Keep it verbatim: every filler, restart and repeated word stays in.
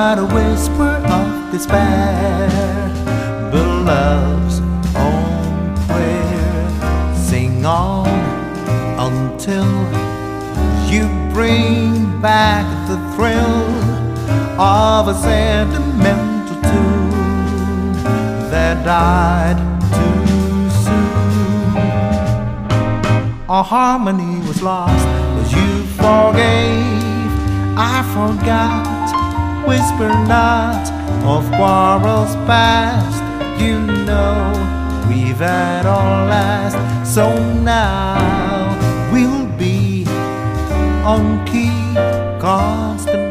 not a whisper of despair, but love's own prayer. Sing on until you bring back the thrill of a sentimental tune that died too soon. Our harmony was lost, but you forgave. I forgot. Whisper not of quarrels past. You know we've had our last, so now we'll be on key constantly.